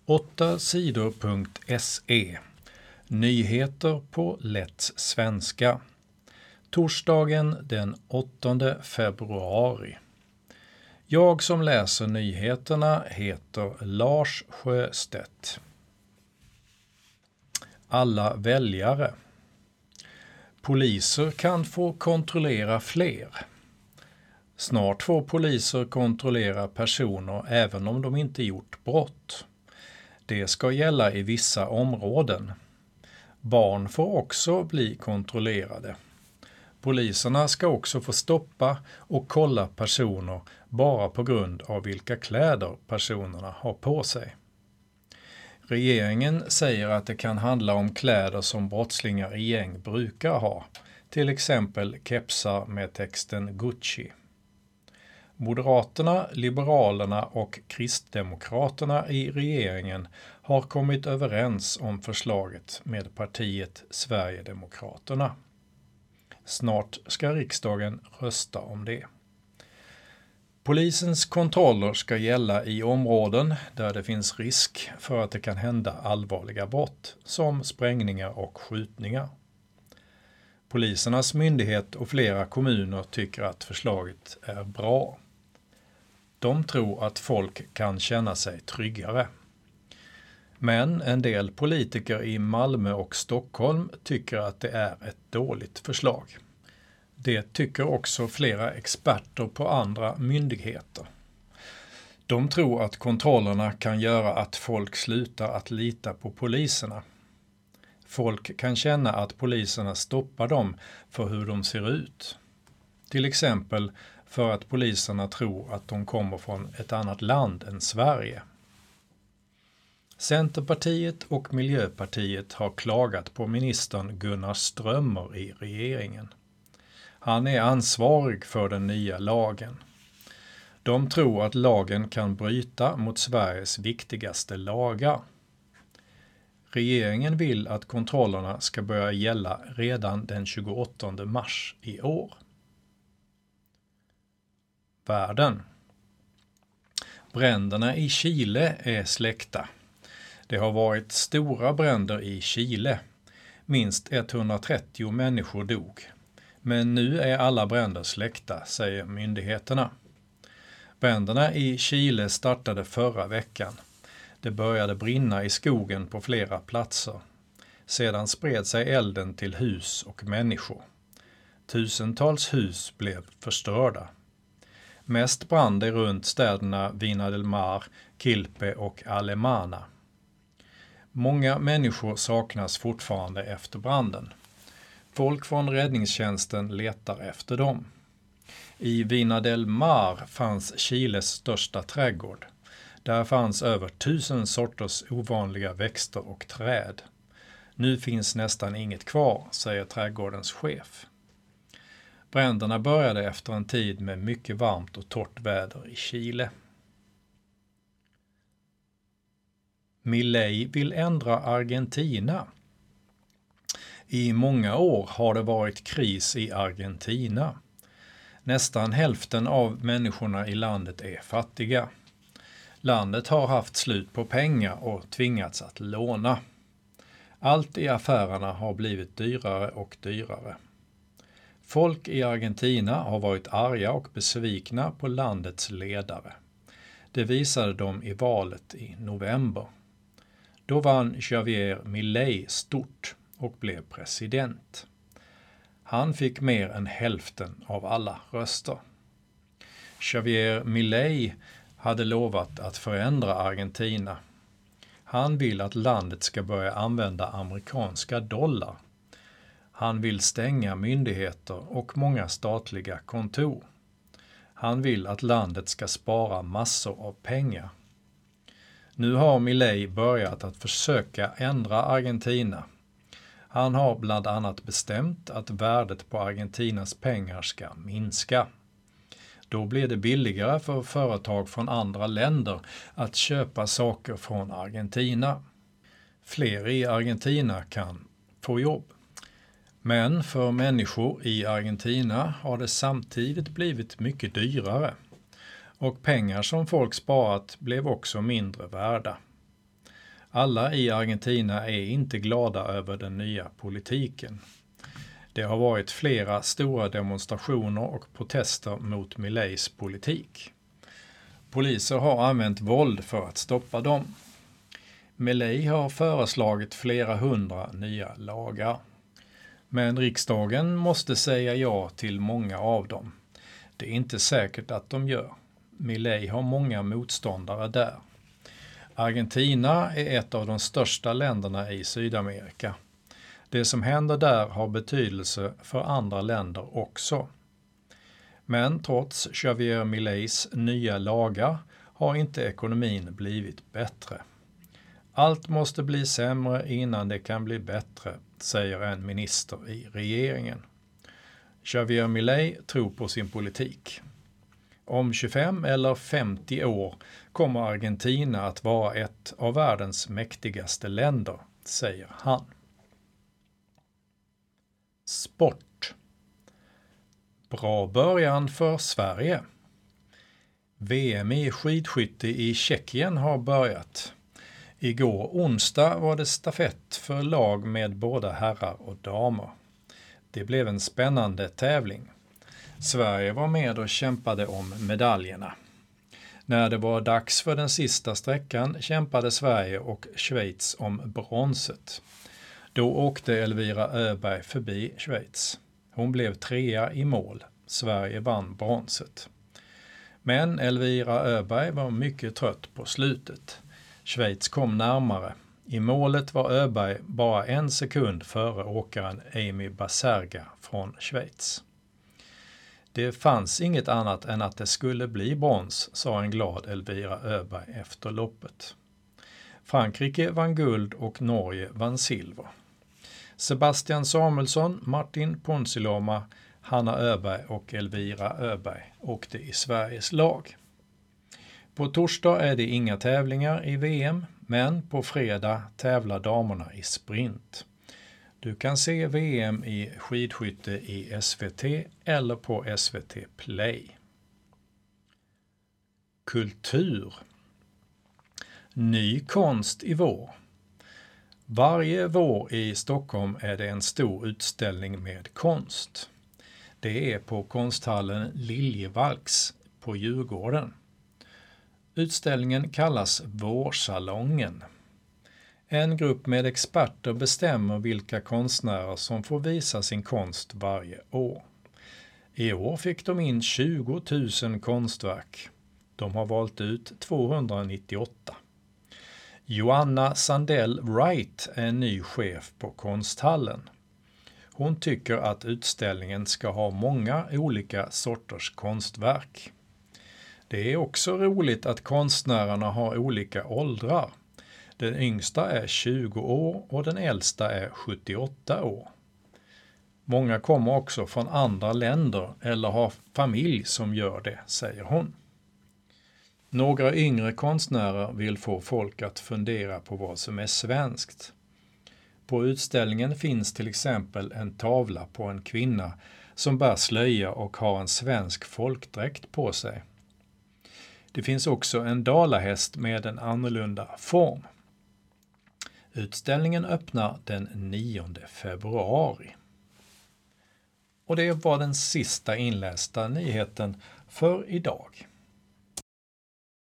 8sidor.se. Nyheter på lätt svenska. Torsdagen den 8 februari. Jag som läser nyheterna heter Lars Sjöstedt. Alla väljare. Poliser kan få kontrollera fler. Snart får poliser kontrollera personer även om de inte gjort brott. Det ska gälla i vissa områden. Barn får också bli kontrollerade. Poliserna ska också få stoppa och kolla personer bara på grund av vilka kläder personerna har på sig. Regeringen säger att det kan handla om kläder som brottslingar i gäng brukar ha, till exempel kepsar med texten Gucci. Moderaterna, Liberalerna och Kristdemokraterna i regeringen har kommit överens om förslaget med partiet Sverigedemokraterna. Snart ska riksdagen rösta om det. Polisens kontroller ska gälla i områden där det finns risk för att det kan hända allvarliga brott, som sprängningar och skjutningar. Polisernas myndighet och flera kommuner tycker att förslaget är bra. De tror att folk kan känna sig tryggare. Men en del politiker i Malmö och Stockholm tycker att det är ett dåligt förslag. Det tycker också flera experter på andra myndigheter. De tror att kontrollerna kan göra att folk slutar att lita på poliserna. Folk kan känna att poliserna stoppar dem för hur de ser ut. Till exempel för att poliserna tror att de kommer från ett annat land än Sverige. Centerpartiet och Miljöpartiet har klagat på ministern Gunnar Strömmer i regeringen. Han är ansvarig för den nya lagen. De tror att lagen kan bryta mot Sveriges viktigaste lagar. Regeringen vill att kontrollerna ska börja gälla redan den 28 mars i år. Världen. Bränderna i Chile är släckta. Det har varit stora bränder i Chile. Minst 130 människor dog. Men nu är alla bränder släckta, säger myndigheterna. Bränderna i Chile startade förra veckan. Det började brinna i skogen på flera platser. Sedan spred sig elden till hus och människor. Tusentals hus blev förstörda. Mest brann det runt städerna Vina del Mar, Quilpe och Alemana. Många människor saknas fortfarande efter branden. Folk från räddningstjänsten letar efter dem. I Vina del Mar fanns Chiles största trädgård. Där fanns över 1000 sorters ovanliga växter och träd. Nu finns nästan inget kvar, säger trädgårdens chef. Bränderna började efter en tid med mycket varmt och torrt väder i Chile. Milei vill ändra Argentina. I många år har det varit kris i Argentina. Nästan hälften av människorna i landet är fattiga. Landet har haft slut på pengar och tvingats att låna. Allt i affärerna har blivit dyrare och dyrare. Folk i Argentina har varit arga och besvikna på landets ledare. Det visade de i valet i november. Då vann Javier Milei stort och blev president. Han fick mer än hälften av alla röster. Javier Milei hade lovat att förändra Argentina. Han vill att landet ska börja använda amerikanska dollar. Han vill stänga myndigheter och många statliga kontor. Han vill att landet ska spara massor av pengar. Nu har Milei börjat att försöka ändra Argentina. Han har bland annat bestämt att värdet på Argentinas pengar ska minska. Då blir det billigare för företag från andra länder att köpa saker från Argentina. Fler i Argentina kan få jobb. Men för människor i Argentina har det samtidigt blivit mycket dyrare. Och pengar som folk sparat blev också mindre värda. Alla i Argentina är inte glada över den nya politiken. Det har varit flera stora demonstrationer och protester mot Mileis politik. Poliser har använt våld för att stoppa dem. Milei har föreslagit flera hundra nya lagar. Men riksdagen måste säga ja till många av dem. Det är inte säkert att de gör. Milei har många motståndare där. Argentina är ett av de största länderna i Sydamerika. Det som händer där har betydelse för andra länder också. Men trots Javier Mileis nya lagar har inte ekonomin blivit bättre. Allt måste bli sämre innan det kan bli bättre, säger en minister i regeringen. Javier Milei tror på sin politik. Om 25 eller 50 år kommer Argentina att vara ett av världens mäktigaste länder, säger han. Sport. Bra början för Sverige. VM i skidskytte i Tjeckien har börjat. Igår onsdag var det stafett för lag med både herrar och damer. Det blev en spännande tävling. Sverige var med och kämpade om medaljerna. När det var dags för den sista sträckan kämpade Sverige och Schweiz om bronset. Då åkte Elvira Öberg förbi Schweiz. Hon blev 3:a i mål. Sverige vann bronset. Men Elvira Öberg var mycket trött på slutet. Schweiz kom närmare. I målet var Öberg bara 1 sekund före åkaren Amy Baserga från Schweiz. Det fanns inget annat än att det skulle bli brons, sa en glad Elvira Öberg efter loppet. Frankrike vann guld och Norge vann silver. Sebastian Samuelsson, Martin Ponsiluoma, Hanna Öberg och Elvira Öberg åkte i Sveriges lag. På torsdag är det inga tävlingar i VM, men på fredag tävlar damerna i sprint. Du kan se VM i skidskytte i SVT eller på SVT Play. Kultur. Ny konst i vår. Varje vår i Stockholm är det en stor utställning med konst. Det är på konsthallen Liljevalchs på Djurgården. Utställningen kallas Vårsalongen. En grupp med experter bestämmer vilka konstnärer som får visa sin konst varje år. I år fick de in 20 000 konstverk. De har valt ut 298. Joanna Sandell Wright är ny chef på konsthallen. Hon tycker att utställningen ska ha många olika sorters konstverk. Det är också roligt att konstnärerna har olika åldrar. Den yngsta är 20 år och den äldsta är 78 år. Många kommer också från andra länder eller har familj som gör det, säger hon. Några yngre konstnärer vill få folk att fundera på vad som är svenskt. På utställningen finns till exempel en tavla på en kvinna som bär slöja och har en svensk folkdräkt på sig. Det finns också en dalahäst med en annorlunda form. Utställningen öppnar den 9 februari. Och det var den sista inlästa nyheten för idag.